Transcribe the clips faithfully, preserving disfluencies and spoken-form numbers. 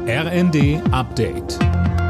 R N D Update.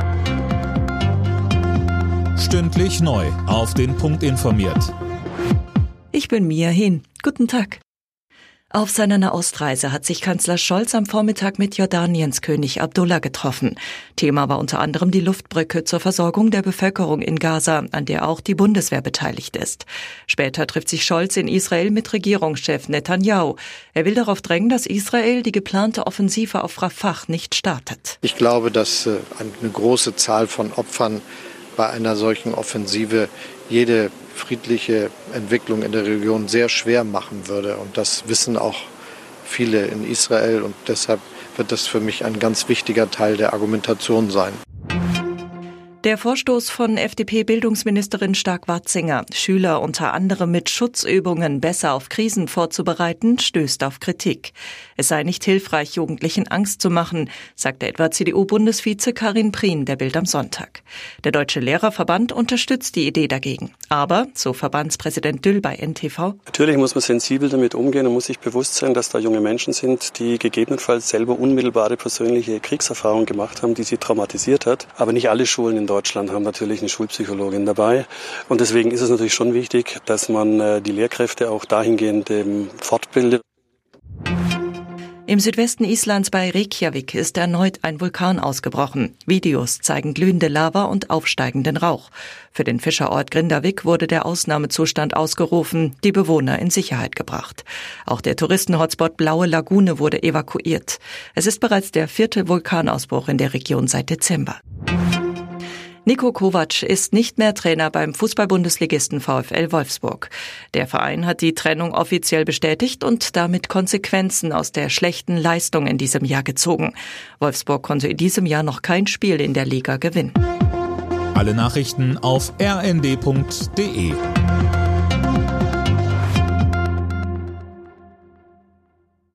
Stündlich neu auf den Punkt informiert. Ich bin Mia Hin. Guten Tag. Auf seiner Nahostreise hat sich Kanzler Scholz am Vormittag mit Jordaniens König Abdullah getroffen. Thema war unter anderem die Luftbrücke zur Versorgung der Bevölkerung in Gaza, an der auch die Bundeswehr beteiligt ist. Später trifft sich Scholz in Israel mit Regierungschef Netanyahu. Er will darauf drängen, dass Israel die geplante Offensive auf Rafah nicht startet. Ich glaube, dass eine große Zahl von Opfern bei einer solchen Offensive jede friedliche Entwicklung in der Region sehr schwer machen würde. Und das wissen auch viele in Israel. Und deshalb wird das für mich ein ganz wichtiger Teil der Argumentation sein. Der Vorstoß von F D P-Bildungsministerin Stark-Watzinger, Schüler unter anderem mit Schutzübungen besser auf Krisen vorzubereiten, stößt auf Kritik. Es sei nicht hilfreich, Jugendlichen Angst zu machen, sagte etwa C D U-Bundesvize Karin Prien der Bild am Sonntag. Der Deutsche Lehrerverband unterstützt die Idee dagegen. Aber, so Verbandspräsident Düll bei N T V, natürlich muss man sensibel damit umgehen und muss sich bewusst sein, dass da junge Menschen sind, die gegebenenfalls selber unmittelbare persönliche Kriegserfahrungen gemacht haben, die sie traumatisiert hat. Aber nicht alle Schulen in Deutschland haben natürlich eine Schulpsychologin dabei. Und deswegen ist es natürlich schon wichtig, dass man die Lehrkräfte auch dahingehend fortbildet. Im Südwesten Islands bei Reykjavik ist erneut ein Vulkan ausgebrochen. Videos zeigen glühende Lava und aufsteigenden Rauch. Für den Fischerort Grindavik wurde der Ausnahmezustand ausgerufen, die Bewohner in Sicherheit gebracht. Auch der Touristen-Hotspot Blaue Lagune wurde evakuiert. Es ist bereits der vierte Vulkanausbruch in der Region seit Dezember. Niko Kovac ist nicht mehr Trainer beim Fußball-Bundesligisten VfL Wolfsburg. Der Verein hat die Trennung offiziell bestätigt und damit Konsequenzen aus der schlechten Leistung in diesem Jahr gezogen. Wolfsburg konnte in diesem Jahr noch kein Spiel in der Liga gewinnen. Alle Nachrichten auf r n d punkt d e.